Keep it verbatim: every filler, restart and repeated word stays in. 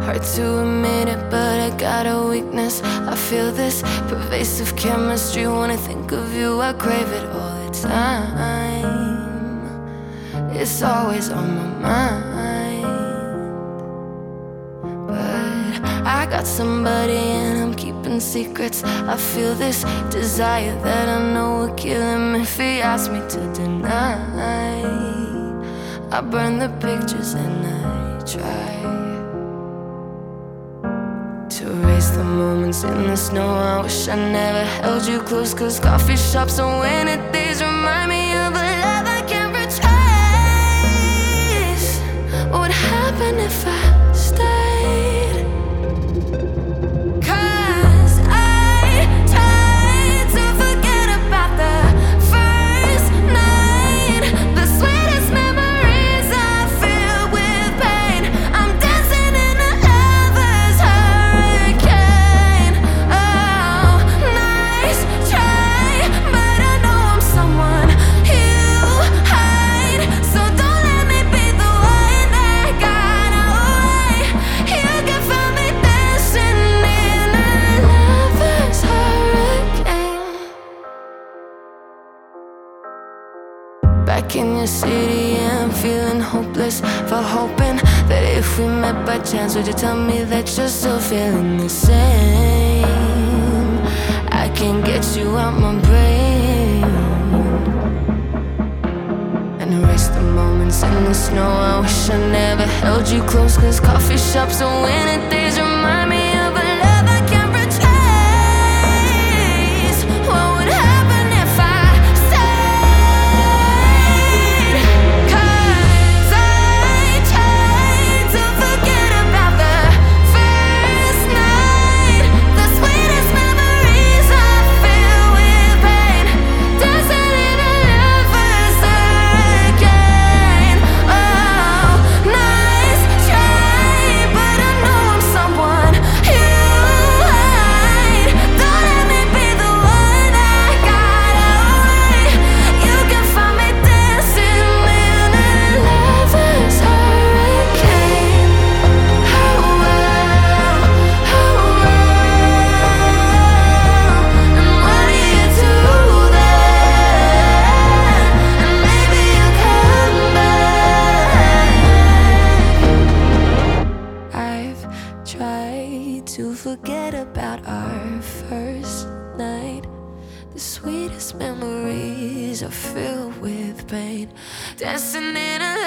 Hard to admit it, but I got a weakness. I feel this pervasive chemistry. When I think of you, I crave it all the time. It's always on my mind. But I got somebody and I'm keeping secrets. I feel this desire that I know will kill him if he asks me to deny. I burn the pictures and I try to erase the moments in the snow. I wish I never held you close, cause coffee shops and winter days remind me of a love I can't retrace. What would happen if I stayed? Cause I tried to forget about the first night. The sweetest memories are filled with pain. I'm dancing in a lover's hurricane. Oh, nice try, but I know I'm someone you hide. So don't let me be the one that got away. You can find me dancing in a lover's hurricane. Back in your city, yeah, I'm feeling hopeless. For hoping that if we met by chance, would you tell me that you're still feeling the same? I can't get you out my brain and erase the moments in the snow. I wish I never held you close, cause coffee shops and winter days remind me of a love I can't retrace. What would happen if I stayed? Cause I tried to forget about the first night. The sweetest memories are filled with pain. Dancing in a lover's hurricane. Oh, nice try, but I know I'm someone you hide. Don't let me be the one that got away. You can find me dancing in a lover's hurricane. Oh well, oh well. And what do you do then? And maybe you'll come back. I've tried to forget about our first night. The sweetest memories are filled with pain. Dancing in a